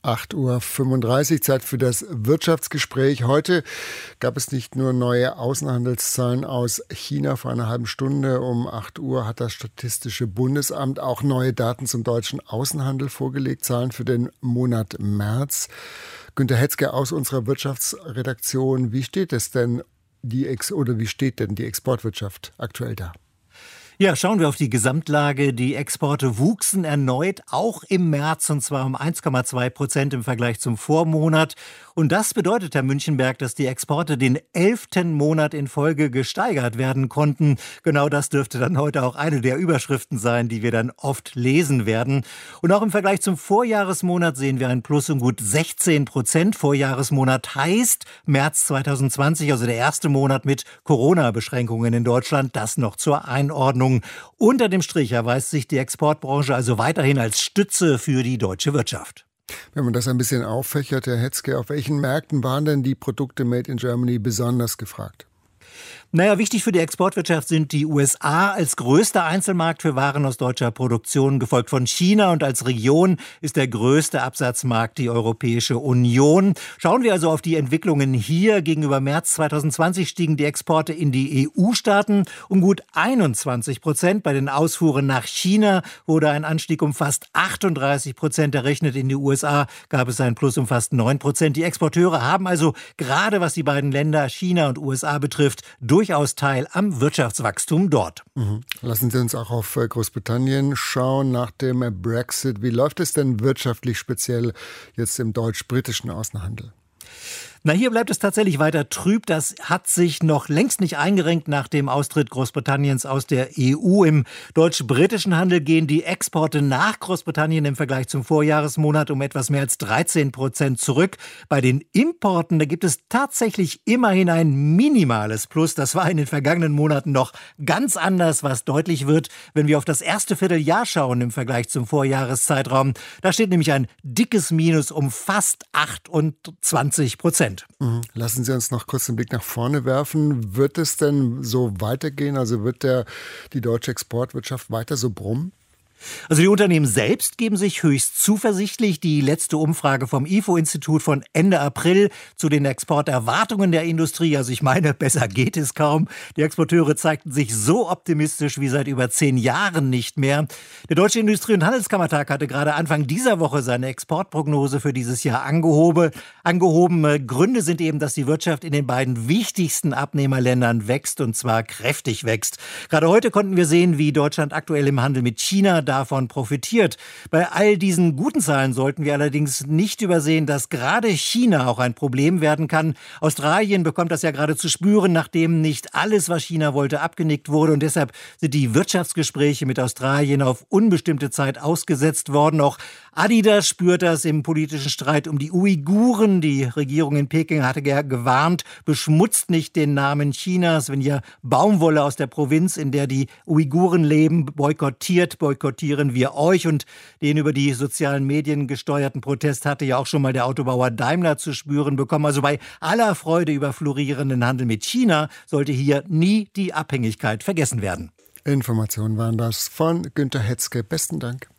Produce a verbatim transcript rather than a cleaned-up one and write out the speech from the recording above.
acht Uhr fünfunddreißig, Zeit für das Wirtschaftsgespräch. Heute gab es nicht nur neue Außenhandelszahlen aus China. Vor einer halben Stunde um acht Uhr hat das Statistische Bundesamt auch neue Daten zum deutschen Außenhandel vorgelegt, Zahlen für den Monat März. Günter Hetzke aus unserer Wirtschaftsredaktion. Wie steht es denn die Ex- oder wie steht denn die Exportwirtschaft aktuell da? Ja, schauen wir auf die Gesamtlage. Die Exporte wuchsen erneut, auch im März, und zwar um eins Komma zwei Prozent im Vergleich zum Vormonat. Und das bedeutet, Herr Münchenberg, dass die Exporte den elften Monat in Folge gesteigert werden konnten. Genau das dürfte dann heute auch eine der Überschriften sein, die wir dann oft lesen werden. Und auch im Vergleich zum Vorjahresmonat sehen wir ein Plus um gut sechzehn Prozent. Vorjahresmonat heißt März zweitausendzwanzig, also der erste Monat mit Corona-Beschränkungen in Deutschland. Das noch zur Einordnung. Unter dem Strich erweist sich die Exportbranche also weiterhin als Stütze für die deutsche Wirtschaft. Wenn man das ein bisschen auffächert, Herr Hetzke, auf welchen Märkten waren denn die Produkte Made in Germany besonders gefragt? Naja, wichtig für die Exportwirtschaft sind die U S A als größter Einzelmarkt für Waren aus deutscher Produktion, gefolgt von China, und als Region ist der größte Absatzmarkt die Europäische Union. Schauen wir also auf die Entwicklungen hier. Gegenüber März zweitausendzwanzig stiegen die Exporte in die E U-Staaten um gut einundzwanzig Prozent. Bei den Ausfuhren nach China wurde ein Anstieg um fast achtunddreißig Prozent errechnet. In die U S A gab es ein Plus um fast neun Prozent. Die Exporteure haben also, gerade was die beiden Länder China und U S A betrifft, durchaus Teil am Wirtschaftswachstum dort. Mhm. Lassen Sie uns auch auf Großbritannien schauen nach dem Brexit. Wie läuft es denn wirtschaftlich speziell jetzt im deutsch-britischen Außenhandel? Na, hier bleibt es tatsächlich weiter trüb. Das hat sich noch längst nicht eingerenkt nach dem Austritt Großbritanniens aus der E U. Im deutsch-britischen Handel gehen die Exporte nach Großbritannien im Vergleich zum Vorjahresmonat um etwas mehr als dreizehn Prozent zurück. Bei den Importen, da gibt es tatsächlich immerhin ein minimales Plus. Das war in den vergangenen Monaten noch ganz anders, was deutlich wird, wenn wir auf das erste Vierteljahr schauen im Vergleich zum Vorjahreszeitraum. Da steht nämlich ein dickes Minus um fast achtundzwanzig Prozent. Lassen Sie uns noch kurz den Blick nach vorne werfen. Wird es denn so weitergehen? Also wird der, die deutsche Exportwirtschaft weiter so brummen? Also die Unternehmen selbst geben sich höchst zuversichtlich. Die letzte Umfrage vom I F O-Institut von Ende April zu den Exporterwartungen der Industrie, also ich meine, besser geht es kaum. Die Exporteure zeigten sich so optimistisch wie seit über zehn Jahren nicht mehr. Der Deutsche Industrie- und Handelskammertag hatte gerade Anfang dieser Woche seine Exportprognose für dieses Jahr angehoben. angehoben. Gründe sind eben, dass die Wirtschaft in den beiden wichtigsten Abnehmerländern wächst, und zwar kräftig wächst. Gerade heute konnten wir sehen, wie Deutschland aktuell im Handel mit China davon profitiert. Bei all diesen guten Zahlen sollten wir allerdings nicht übersehen, dass gerade China auch ein Problem werden kann. Australien bekommt das ja gerade zu spüren, nachdem nicht alles, was China wollte, abgenickt wurde. Und deshalb sind die Wirtschaftsgespräche mit Australien auf unbestimmte Zeit ausgesetzt worden. Auch Adidas spürt das im politischen Streit um die Uiguren. Die Regierung in Peking hatte gewarnt, beschmutzt nicht den Namen Chinas, wenn ihr Baumwolle aus der Provinz, in der die Uiguren leben, boykottiert, boykottieren wir euch. Und den über die sozialen Medien gesteuerten Protest hatte ja auch schon mal der Autobauer Daimler zu spüren bekommen. Also bei aller Freude über florierenden Handel mit China sollte hier nie die Abhängigkeit vergessen werden. Informationen waren das von Günter Hetzke. Besten Dank.